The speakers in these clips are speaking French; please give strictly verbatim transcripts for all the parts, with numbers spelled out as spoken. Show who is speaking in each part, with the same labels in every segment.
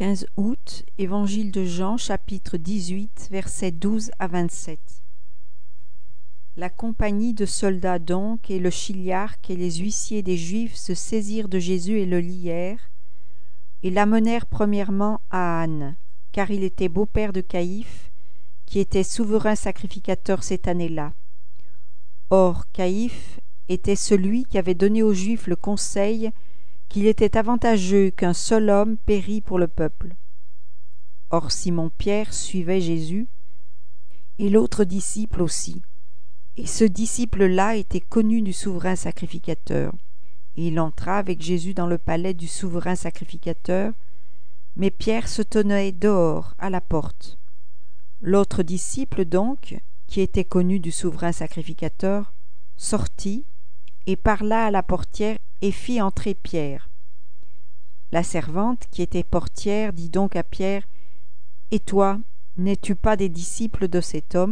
Speaker 1: quinze août, Évangile de Jean, chapitre dix-huit, versets douze à vingt-sept. La compagnie de soldats donc, et le chiliarque et les huissiers des Juifs se saisirent de Jésus et le lièrent, et l'amenèrent premièrement à Anne, car il était beau-père de Caïphe, qui était souverain sacrificateur cette année-là. Or Caïphe était celui qui avait donné aux Juifs le conseil qu'il était avantageux qu'un seul homme pérît pour le peuple. Or Simon-Pierre suivait Jésus, et l'autre disciple aussi. Et ce disciple-là était connu du souverain sacrificateur. Et il entra avec Jésus dans le palais du souverain sacrificateur, mais Pierre se tenait dehors, à la porte. L'autre disciple donc, qui était connu du souverain sacrificateur, sortit et parla à la portière et fit entrer Pierre. La servante, qui était portière, dit donc à Pierre, « Et toi, n'es-tu pas des disciples de cet homme ?»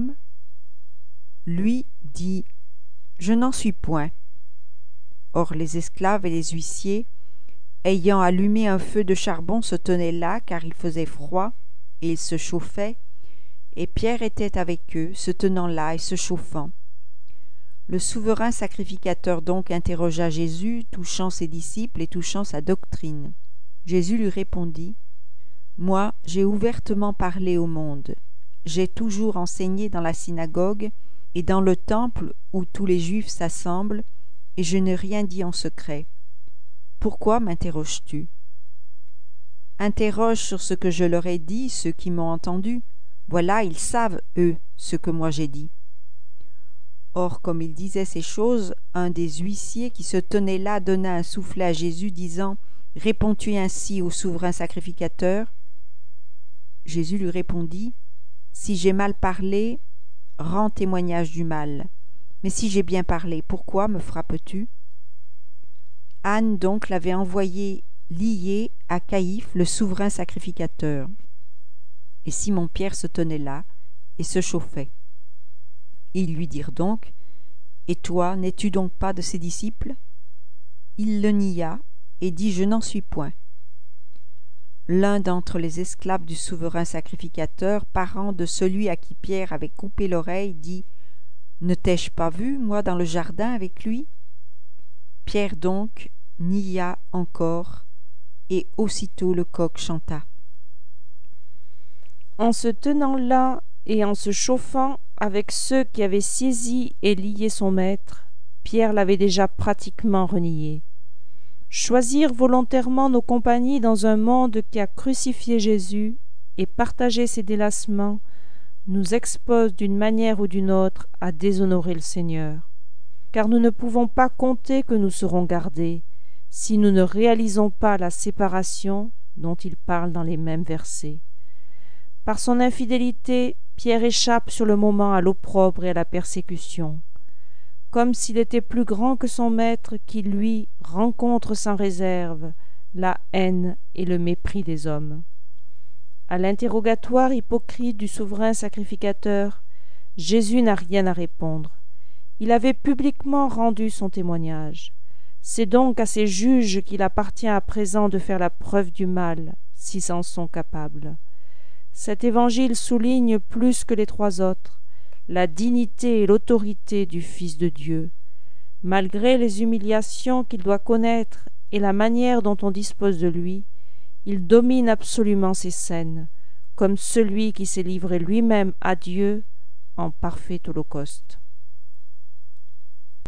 Speaker 1: Lui dit, « Je n'en suis point. » Or les esclaves et les huissiers, ayant allumé un feu de charbon, se tenaient là, car il faisait froid, et ils se chauffaient, et Pierre était avec eux, se tenant là et se chauffant. Le souverain sacrificateur donc interrogea Jésus, touchant ses disciples et touchant sa doctrine. Jésus lui répondit, « Moi, j'ai ouvertement parlé au monde. J'ai toujours enseigné dans la synagogue et dans le temple où tous les Juifs s'assemblent, et je n'ai rien dit en secret. Pourquoi m'interroges-tu ? Interroge sur ce que je leur ai dit ceux qui m'ont entendu. Voilà, ils savent, eux, ce que moi j'ai dit. » Or, comme il disait ces choses, un des huissiers qui se tenait là donna un soufflet à Jésus, disant, « Réponds-tu ainsi au souverain sacrificateur ?» Jésus lui répondit, « Si j'ai mal parlé, rends témoignage du mal. Mais si j'ai bien parlé, pourquoi me frappes-tu » Anne donc l'avait envoyé lié à Caïphe, le souverain sacrificateur. Et Simon-Pierre se tenait là et se chauffait. Ils lui dirent donc, « Et toi, n'es-tu donc pas de ses disciples ?» Il le nia et dit, « Je n'en suis point. » L'un d'entre les esclaves du souverain sacrificateur, parent de celui à qui Pierre avait coupé l'oreille, dit, « Ne t'ai-je pas vu, moi, dans le jardin avec lui ?» Pierre donc nia encore, et aussitôt le coq chanta.
Speaker 2: En se tenant là et en se chauffant avec ceux qui avaient saisi et lié son maître, Pierre l'avait déjà pratiquement renié. Choisir volontairement nos compagnies dans un monde qui a crucifié Jésus et partager ses délassements nous expose d'une manière ou d'une autre à déshonorer le Seigneur. Car nous ne pouvons pas compter que nous serons gardés si nous ne réalisons pas la séparation dont il parle dans les mêmes versets. Par son infidélité, Pierre échappe sur le moment à l'opprobre et à la persécution. Comme s'il était plus grand que son maître qui, lui, rencontre sans réserve la haine et le mépris des hommes. À l'interrogatoire hypocrite du souverain sacrificateur, Jésus n'a rien à répondre. Il avait publiquement rendu son témoignage. C'est donc à ces juges qu'il appartient à présent de faire la preuve du mal, s'ils en sont capables. Cet évangile souligne plus que les trois autres la dignité et l'autorité du Fils de Dieu. Malgré les humiliations qu'il doit connaître et la manière dont on dispose de lui, il domine absolument ces scènes, comme celui qui s'est livré lui-même à Dieu en parfait holocauste.